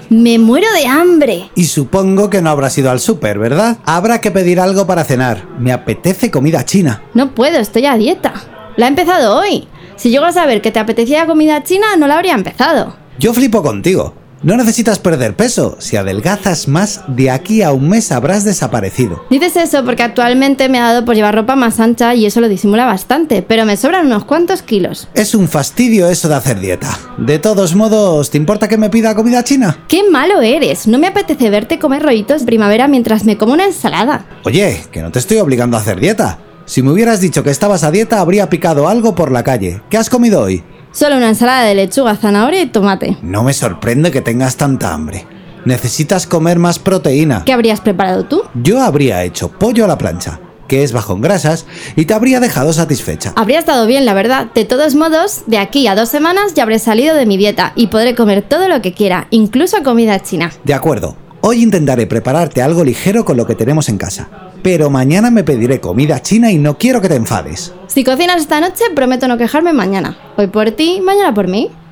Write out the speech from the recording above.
Me muero de hambre. Y supongo que no habrás ido al súper, ¿verdad? Habrá que pedir algo para cenar. Me apetece comida china. No puedo, estoy a dieta. La he empezado hoy. Si llego a saber que te apetecía comida china, no la habría empezado. Yo flipo contigo. No necesitas perder peso. Si adelgazas más, de aquí a un mes habrás desaparecido. Dices eso porque actualmente me ha dado por llevar ropa más ancha y eso lo disimula bastante, pero me sobran unos cuantos kilos. Es un fastidio eso de hacer dieta. De todos modos, ¿te importa que me pida comida china? ¡Qué malo eres! No me apetece verte comer rollitos de primavera mientras me como una ensalada. Oye, que no te estoy obligando a hacer dieta. Si me hubieras dicho que estabas a dieta, habría picado algo por la calle. ¿Qué has comido hoy? Solo una ensalada de lechuga, zanahoria y tomate. No me sorprende que tengas tanta hambre. Necesitas comer más proteína. ¿Qué habrías preparado tú? Yo habría hecho pollo a la plancha, que es bajo en grasas, y te habría dejado satisfecha. Habría estado bien, la verdad. De todos modos, de aquí a 2 semanas ya habré salido de mi dieta y podré comer todo lo que quiera, incluso comida china. De acuerdo. Hoy intentaré prepararte algo ligero con lo que tenemos en casa. Pero mañana me pediré comida china y no quiero que te enfades. Si cocinas esta noche, prometo no quejarme mañana. Hoy por ti, mañana por mí.